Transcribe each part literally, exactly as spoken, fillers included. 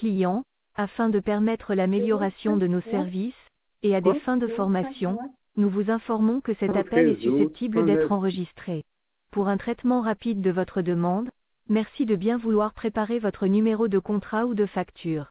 clients, afin de permettre l'amélioration de nos services, et à des fins de formation, nous vous informons que cet appel est susceptible d'être enregistré. Pour un traitement rapide de votre demande, merci de bien vouloir préparer votre numéro de contrat ou de facture.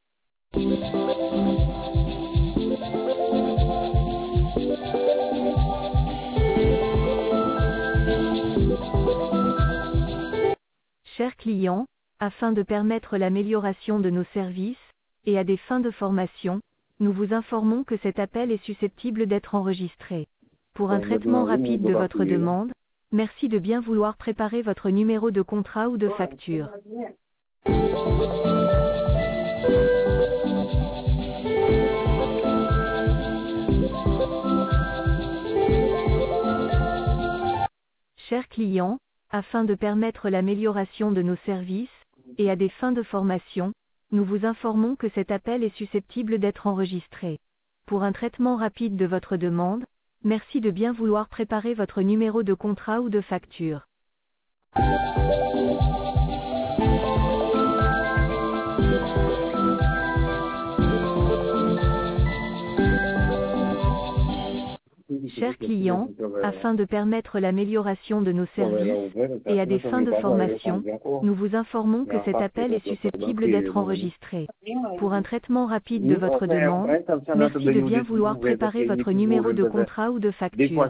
Chers clients, afin de permettre l'amélioration de nos services, et à des fins de formation, nous vous informons que cet appel est susceptible d'être enregistré. Pour un traitement rapide de votre demande, merci de bien vouloir préparer votre numéro de contrat ou de facture. Chers clients, afin de permettre l'amélioration de nos services, et à des fins de formation, nous vous informons que cet appel est susceptible d'être enregistré. Pour un traitement rapide de votre demande, merci de bien vouloir préparer votre numéro de contrat ou de facture. Chers clients, afin de permettre l'amélioration de nos services, et à des fins de formation, nous vous informons que cet appel est susceptible d'être enregistré. Pour un traitement rapide de votre demande, merci de bien vouloir préparer votre numéro de contrat ou de facture.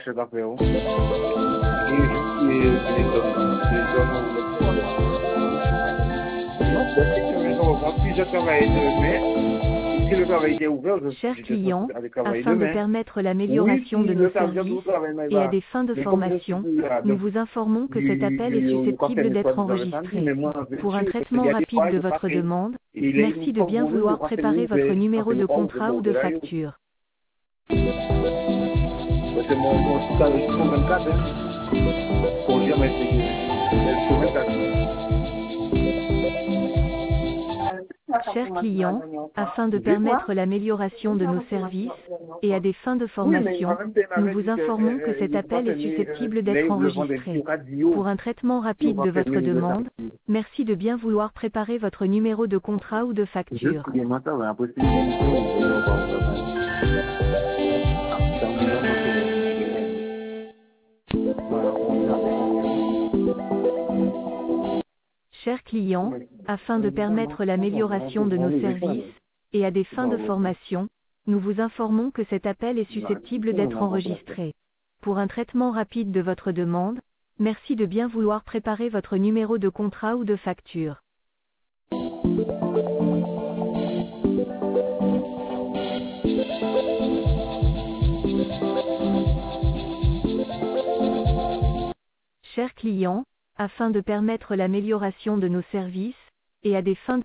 Chers clients, afin de permettre l'amélioration de nos services, et à des fins de formation, nous vous informons que cet appel est susceptible d'être enregistré. Pour un traitement rapide de votre demande, merci de bien vouloir préparer votre numéro de contrat ou de facture. Chers clients, afin de permettre l'amélioration de nos services, et à des fins de formation, nous vous informons que cet appel est susceptible d'être enregistré. Pour un traitement rapide de votre demande, merci de bien vouloir préparer votre numéro de contrat ou de facture. Chers clients, afin de permettre l'amélioration de nos services, et à des fins de formation, nous vous informons que cet appel est susceptible d'être enregistré. Pour un traitement rapide de votre demande, merci de bien vouloir préparer votre numéro de contrat ou de facture. Chers clients, afin de permettre l'amélioration de nos services, et à des fins de